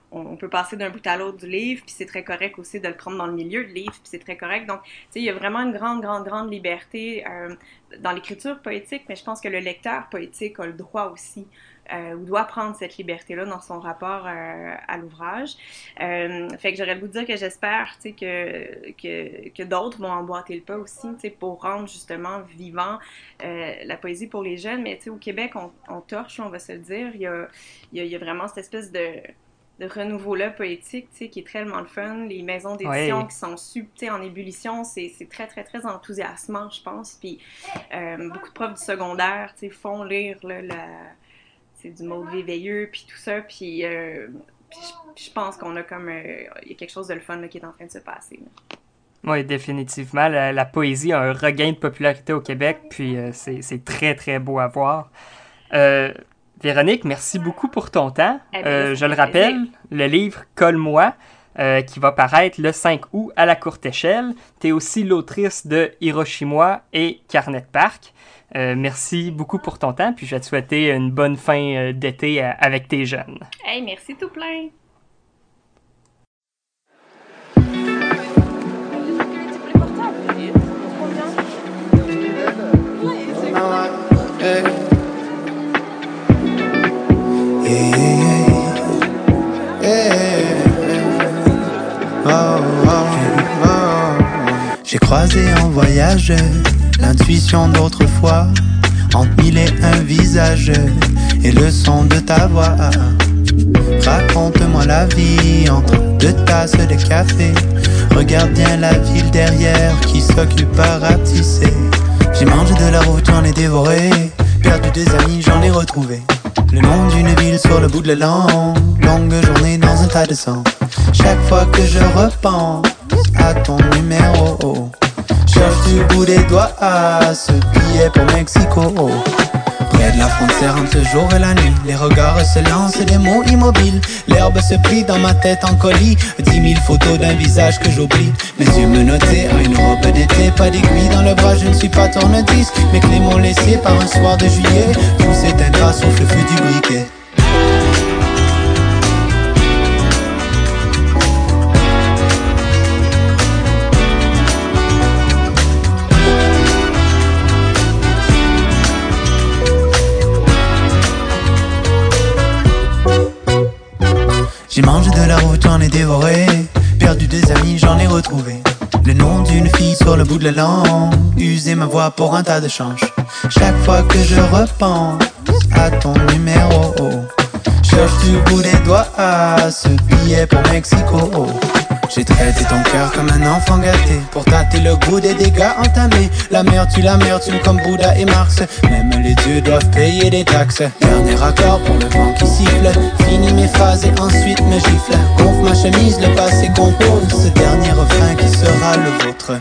on peut passer d'un bout à l'autre du livre, puis c'est très correct aussi de le prendre dans le milieu du livre, puis c'est très correct. Donc, tu sais, il y a vraiment une grande liberté dans l'écriture poétique, mais je pense que le lecteur poétique a le droit aussi, ou doit prendre cette liberté-là dans son rapport à l'ouvrage. Fait que j'aurais le goût de dire que j'espère, tu sais, que d'autres vont emboîter le pas aussi, tu sais, pour rendre justement vivant la poésie pour les jeunes. Mais tu sais, au Québec, on torche, on va se le dire. Il y a vraiment cette espèce de renouveau-là poétique, tu sais, qui est tellement le fun. Les maisons d'édition qui sont en ébullition, c'est très, très, très enthousiasmant, je pense. Puis beaucoup de profs du secondaire, tu sais, font lire là, c'est du Maud Véveilleux, puis tout ça. Puis je pense qu'on a comme... il y a quelque chose de le fun là, qui est en train de se passer. Là. Oui, définitivement. La poésie a un regain de popularité au Québec, puis c'est très, très beau à voir. Véronique, merci beaucoup pour ton temps. Je le rappelle, le livre « Colle-moi », qui va paraître le 5 août à la Courte Échelle. Tu es aussi l'autrice de Hiroshima et Carnet de Parc. Merci beaucoup pour ton temps, puis je vais te souhaiter une bonne fin d'été avec tes jeunes. Hey, merci tout plein! J'ai croisé en voyage l'intuition d'autrefois, entre mille et un visages et le son de ta voix. Raconte-moi la vie entre deux tasses de café. Regarde bien la ville derrière qui s'occupe à ratisser. J'ai mangé de la route, j'en ai dévoré. Perdu des amis, j'en ai retrouvé. Le nom d'une ville sur le bout de la langue. Longue journée dans un tas de sang. Chaque fois que je repense à ton numéro, cherche du bout des doigts à ce billet pour Mexico. Près de la frontière entre le jour et la nuit, les regards se lancent, des mots immobiles. L'herbe se plie dans ma tête en colis. 10 000 photos d'un visage que j'oublie. Mes yeux me notaient à une robe d'été. Pas d'aiguille dans le bras, je ne suis pas tourne-disque. Mes clés m'ont laissé par un soir de juillet. Tout s'éteindra sauf le feu du briquet. J'ai mangé de la route, j'en ai dévoré. Perdu des amis, j'en ai retrouvé. Le nom d'une fille sur le bout de la langue. User ma voix pour un tas de change. Chaque fois que je repense à ton numéro, cherche du bout des doigts à ce billet pour Mexico. J'ai traité ton cœur comme un enfant gâté pour tâter le goût des dégâts entamés. L'amertume comme Bouddha et Marx. Même les dieux doivent payer des taxes. Dernier accord pour le vent qui siffle. Finis mes phrases et ensuite me gifle. Gonfle ma chemise, le passé compose ce dernier refrain qui sera le vôtre.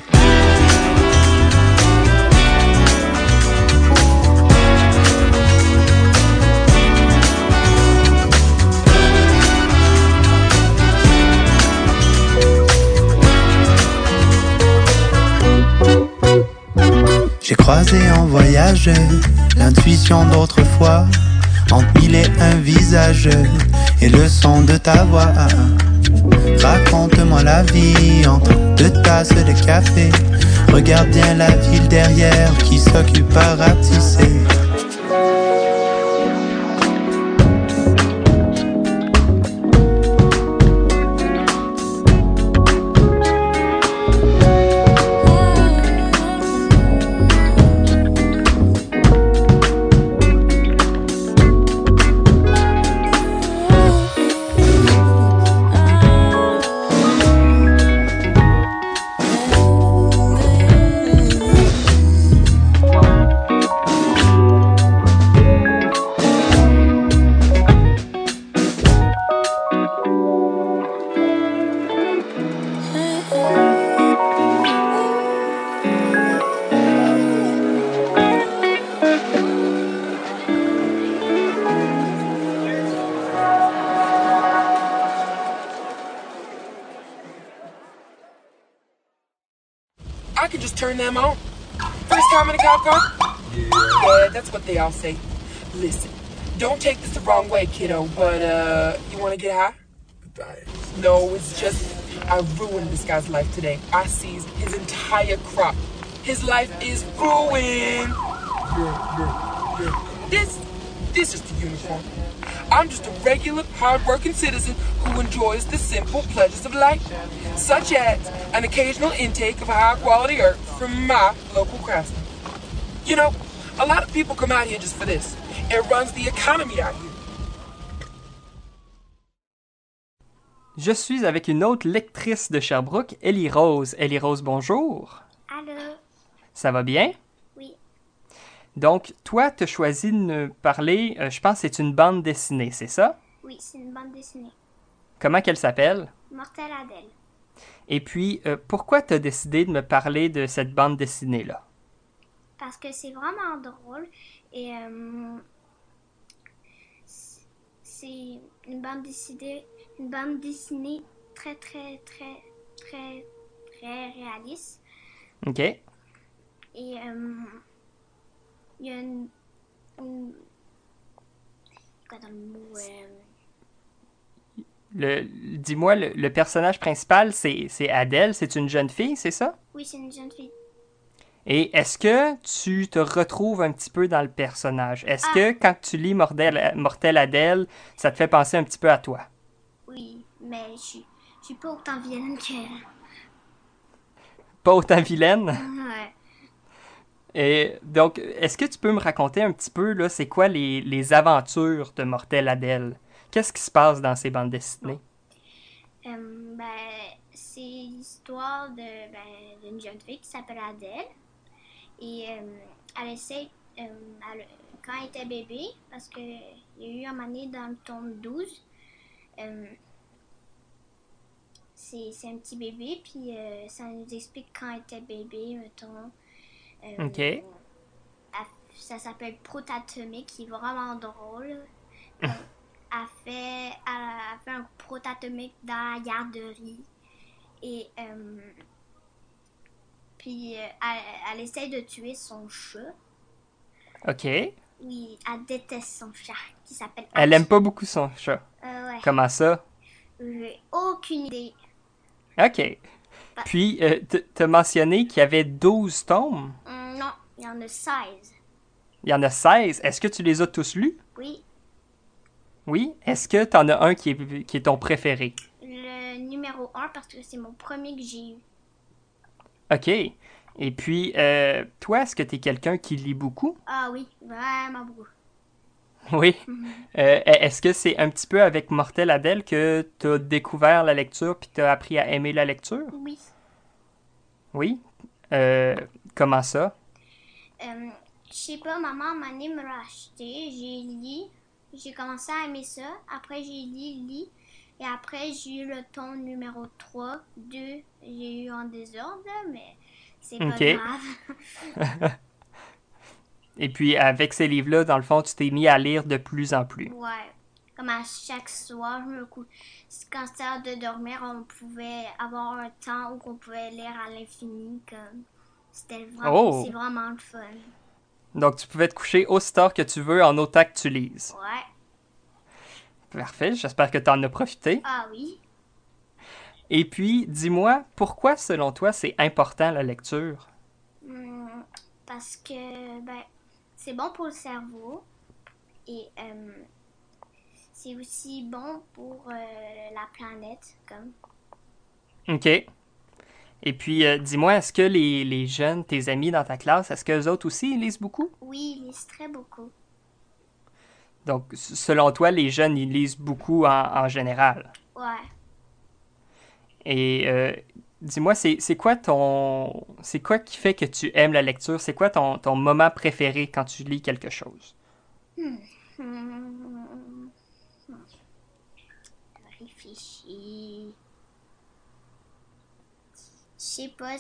J'ai croisé en voyage l'intuition d'autrefois, entre mille et un visages et le son de ta voix. Raconte-moi la vie entre deux tasses de café. Regarde bien la ville derrière qui s'occupe à ratisser. I could just turn them on. First time in a cop car? Yeah, that's what they all say. Listen, don't take this the wrong way, kiddo, but, you wanna get high? No, it's just I ruined this guy's life today. I seized his entire crop. His life is ruined. This is the uniform. I'm just a regular, hard-working citizen who enjoys the simple pleasures of life, such as an occasional intake of high-quality earth from my local craftsman. You know, a lot of people come out here just for this. It runs the economy out here. Je suis avec une autre lectrice de Sherbrooke, Ellie Rose. Ellie Rose, bonjour. Allô? Ça va bien? Oui. Donc, toi, tu as choisi de nous parler, je pense que c'est une bande dessinée, c'est ça? Oui, c'est une bande dessinée. Comment qu'elle s'appelle? Mortel Adèle. Et puis, pourquoi tu as décidé de me parler de cette bande dessinée-là? Parce que c'est vraiment drôle et c'est une bande dessinée très, très, très, très, très réaliste. OK. Et il y a une quoi dans le mot? Dis-moi, le personnage principal, c'est Adèle, c'est une jeune fille, c'est ça? Oui, c'est une jeune fille. Et est-ce que tu te retrouves un petit peu dans le personnage? Est-ce que quand tu lis Mortel Adèle, ça te fait penser un petit peu à toi? Oui, mais je suis pas autant vilaine qu'elle. Pas autant vilaine? Ouais. Et donc, est-ce que tu peux me raconter un petit peu, là, c'est quoi les aventures de Mortel Adèle? Qu'est-ce qui se passe dans ces bandes dessinées? C'est l'histoire d'une jeune fille qui s'appelle Adèle. Et elle essaie, quand elle était bébé, parce qu'il y a eu un moment donné dans le tome 12, c'est un petit bébé, puis ça nous explique quand elle était bébé, mettons. OK. Ça s'appelle Protatomique, qui est vraiment drôle. Elle fait un protatomique dans la garderie. Et puis elle essaie de tuer son chat. OK. Oui, elle déteste son chat, qui s'appelle Archie. Elle aime pas beaucoup son chat. Ouais. Comment ça? J'ai aucune idée. OK. Puis, t'as mentionné qu'il y avait 12 tomes? Non, il y en a 16. Il y en a 16. Est-ce que tu les as tous lus? Oui. Oui? Est-ce que t'en as un qui est ton préféré? Le numéro 1, parce que c'est mon premier que j'ai eu. OK. Et puis, toi, est-ce que t'es quelqu'un qui lit beaucoup? Ah oui, vraiment beaucoup. Oui. Est-ce que c'est un petit peu avec Mortel Adèle que t'as découvert la lecture puis t'as appris à aimer la lecture? Oui. Oui? Comment ça? Je sais pas, maman m'a me l'a acheté, j'ai lu, j'ai commencé à aimer ça, après j'ai lu, et après j'ai eu le tome numéro 3, 2, j'ai eu en désordre, mais c'est pas grave. Et puis avec ces livres-là, dans le fond, tu t'es mis à lire de plus en plus. Ouais, comme à chaque soir, je me couche. Quand c'était l'heure de dormir, on pouvait avoir un temps où on pouvait lire à l'infini, comme c'était vraiment, c'est vraiment le fun. Donc, tu pouvais te coucher aussi tard que tu veux en autant que tu lises. Ouais. Parfait, j'espère que tu en as profité. Ah oui. Et puis, dis-moi, pourquoi, selon toi, c'est important la lecture? Parce que, c'est bon pour le cerveau et c'est aussi bon pour la planète, comme. OK. Et puis, dis-moi, est-ce que les jeunes, tes amis dans ta classe, est-ce qu'eux autres aussi, ils lisent beaucoup? Oui, ils lisent très beaucoup. Donc, selon toi, les jeunes, ils lisent beaucoup en général? Ouais. Et dis-moi, c'est quoi qui fait que tu aimes la lecture? C'est quoi ton moment préféré quand tu lis quelque chose? Réfléchis. Je sais pas,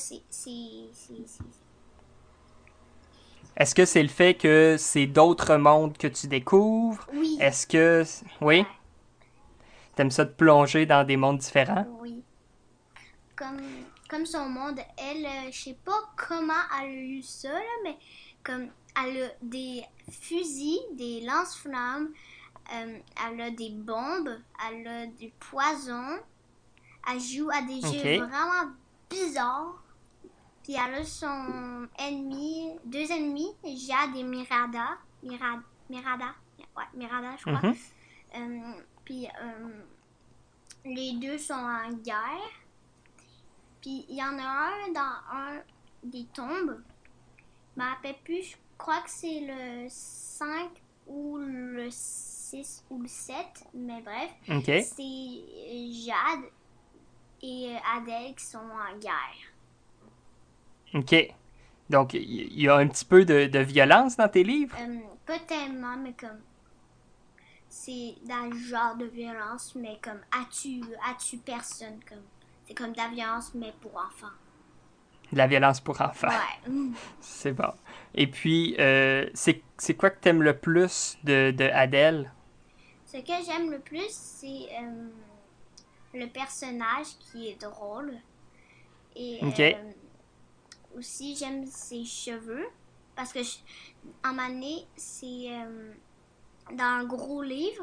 Est-ce que c'est le fait que c'est d'autres mondes que tu découvres? Oui. Est-ce que... Oui? Ouais. T'aimes ça de plonger dans des mondes différents? Oui. Comme son monde, elle, je sais pas comment elle a eu ça, là, mais comme elle a des fusils, des lance-flammes, elle a des bombes, elle a du poison, elle joue à des jeux vraiment bizarres. Puis elle a son ennemi, 2 ennemis, Jade et Mirada. Mirada, je crois. Puis les 2 sont en guerre. Puis il y en a un dans un des tombes. Je me rappelle plus, je crois que c'est le 5 ou le 6 ou le 7, mais bref. C'est Jade et Adèle qui sont en guerre. OK. Donc, il y a un petit peu de violence dans tes livres? Pas tellement, mais comme... C'est dans le genre de violence, mais comme... Elle tue personne, comme... C'est comme de la violence, mais pour enfants. De la violence pour enfants. Ouais. C'est bon. Et puis, c'est quoi que t'aimes le plus de Adèle? Ce que j'aime le plus, c'est le personnage qui est drôle. Et aussi, j'aime ses cheveux. Parce que, en année, c'est dans un gros livre.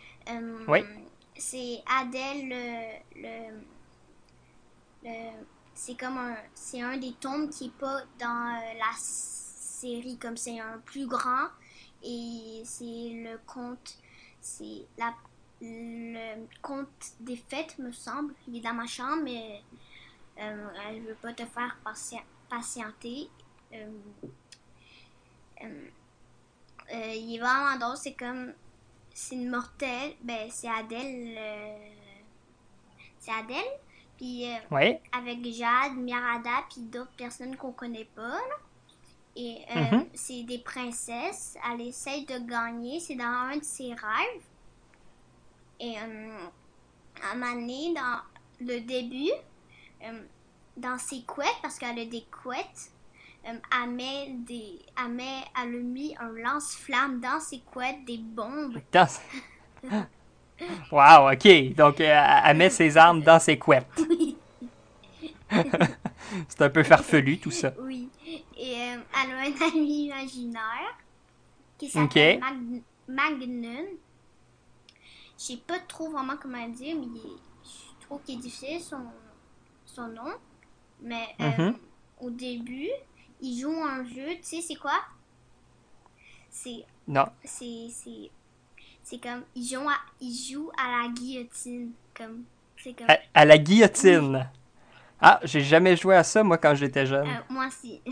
C'est Adèle, c'est un des tomes qui n'est pas dans la série, comme c'est un plus grand. Et c'est le conte des fêtes, me semble. Il est dans ma chambre, mais je ne veux pas te faire patienter. Il est vraiment drôle, c'est une mortelle, c'est Adèle. Puis avec Jade, Mirada, puis d'autres personnes qu'on connaît pas. Là. Et c'est des princesses. Elle essaye de gagner. C'est dans un de ses rêves. Et à un moment donné, dans le début, dans ses couettes, parce qu'elle a des couettes, elle a mis un lance-flamme dans ses couettes, des bombes. Wow, OK. Donc, elle met ses armes dans ses couettes. Oui. C'est un peu farfelu, tout ça. Oui. Et elle a un ami imaginaire qui s'appelle Magnum. Je sais pas trop vraiment comment dire, mais je trouve qu'il est difficile son nom. Mais au début, il joue un jeu. Tu sais, c'est quoi? Non. C'est comme, il joue à la guillotine. C'est comme... À la guillotine? Oui. Ah, j'ai jamais joué à ça, moi, quand j'étais jeune. Moi aussi.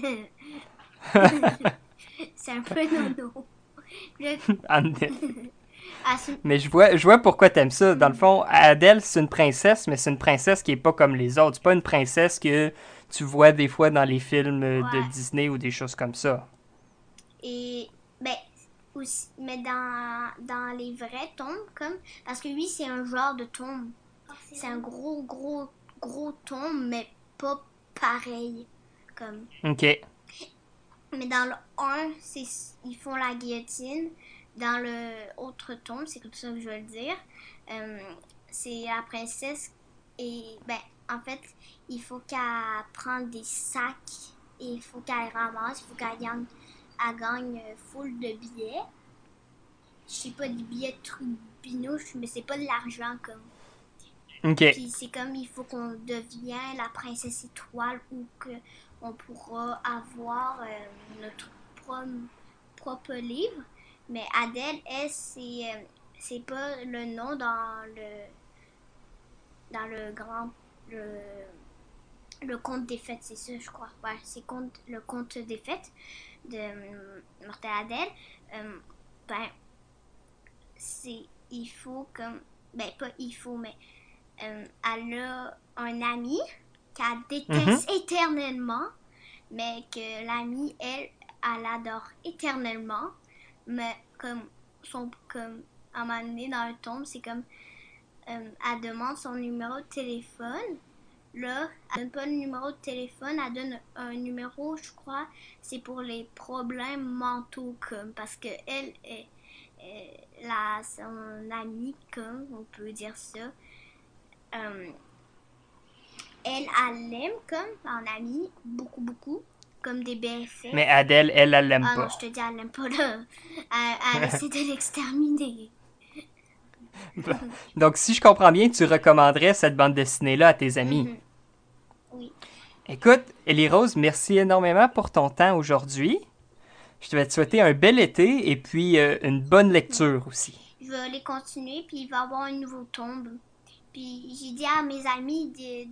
C'est un peu nono. Mais je vois pourquoi t'aimes ça. Dans le fond, Adèle, c'est une princesse, mais c'est une princesse qui est pas comme les autres. C'est pas une princesse que tu vois des fois dans les films de Disney ou des choses comme ça. Et, aussi, mais dans les vrais tombes, parce que lui, c'est un genre de tombe. C'est un gros tombe, mais pas pareil. OK. Mais dans le 1, ils font la guillotine. Dans le autre tombe, c'est comme ça que je veux le dire, c'est la princesse et, en fait, il faut qu'elle prenne des sacs et il faut qu'elle ramasse, il faut qu'elle gagne full de billets. Je sais pas, des billets de trucs binouches, mais c'est pas de l'argent OK. Puis c'est comme il faut qu'on devienne la princesse étoile ou qu'on pourra avoir notre propre livre. Mais Adèle, elle, c'est pas le nom dans le conte des fêtes, c'est ça, je crois. Ouais, c'est le conte des fêtes de Mortelle Adèle. Il faut comme... pas il faut, mais elle a un ami qu'elle déteste éternellement, mais que l'ami, elle adore éternellement. Mais comme à un moment donné dans le tombe, c'est comme elle demande son numéro de téléphone. Là, elle donne pas le numéro de téléphone, elle donne un numéro, je crois, c'est pour les problèmes mentaux, parce que elle son amie, on peut dire ça. Elle l'aime en amie, beaucoup. Comme des BFF. Mais Adèle, elle l'aime pas. Ah non, je te dis, elle l'aime pas, là. Elle essaie de l'exterminer. Donc, si je comprends bien, tu recommanderais cette bande dessinée-là à tes amis. Oui. Écoute, Élie Rose, merci énormément pour ton temps aujourd'hui. Je vais te souhaiter un bel été et puis une bonne lecture aussi. Je vais les continuer, puis il va y avoir un nouveau tombe. Puis j'ai dit à mes amis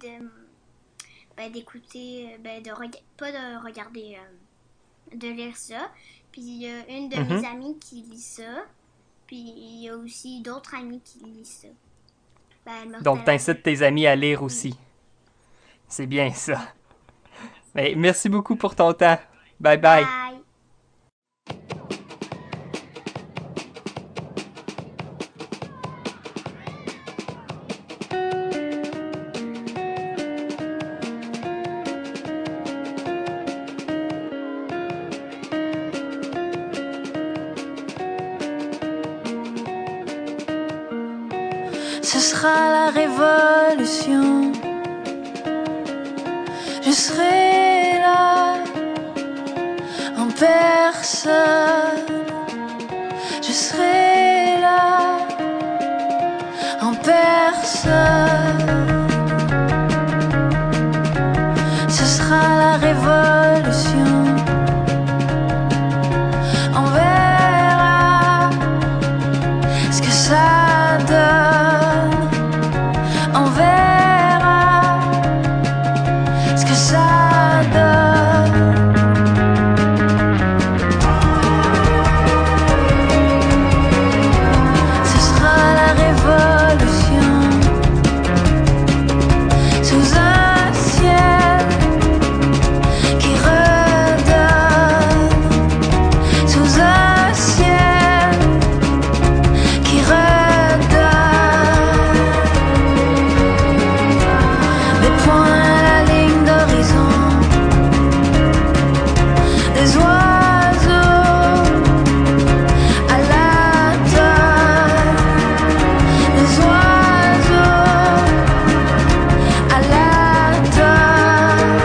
d'écouter, pas de regarder, de lire ça. Puis il y a une de mes amies qui lit ça. Puis il y a aussi d'autres amis qui lisent ça. Donc, t'incites tes amis à lire aussi. C'est bien ça. Mais merci beaucoup pour ton temps. Bye bye. Bye. Ce sera la révolution. Je serai là en personne. Je serai là en personne. Ce sera la révolution. On verra ce que ça donne. On verra ce que ça donne. Ce sera la révolution sous un ciel qui redonne, sous un ciel qui redonne. Des points à la ligne d'horizon, des oiseaux à la donne, des oiseaux à la donne.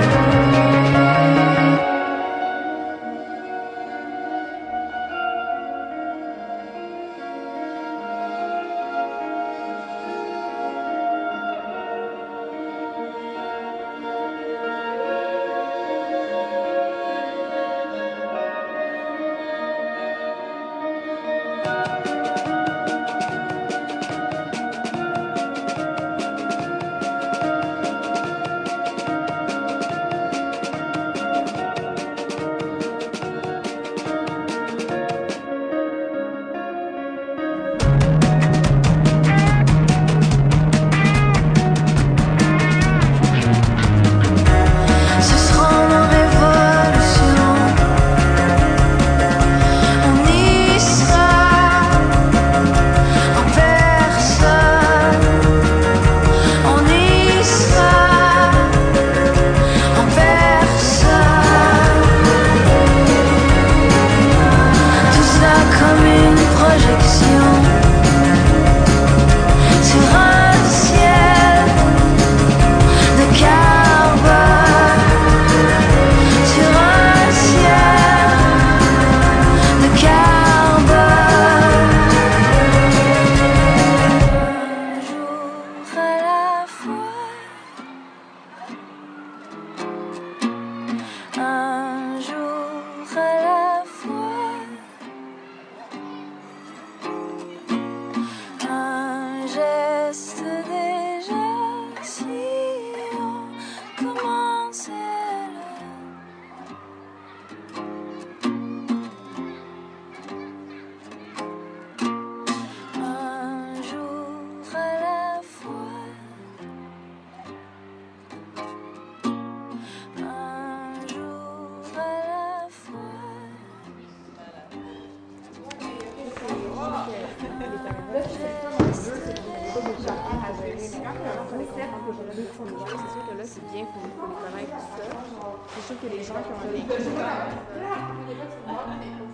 Ce sera nos révolutions. On y sera en personne. On y sera en personne. Tout ça comme une projection sur un ciel de carbone, sur un ciel de carbone. Un jour à la fois, un jour à la fois, un geste déjà si on commençait là. Un jour à la fois, un jour à la fois. C'est sûr que là, c'est bien pour les connaître tout ça. C'est sûr que les gens qui ont un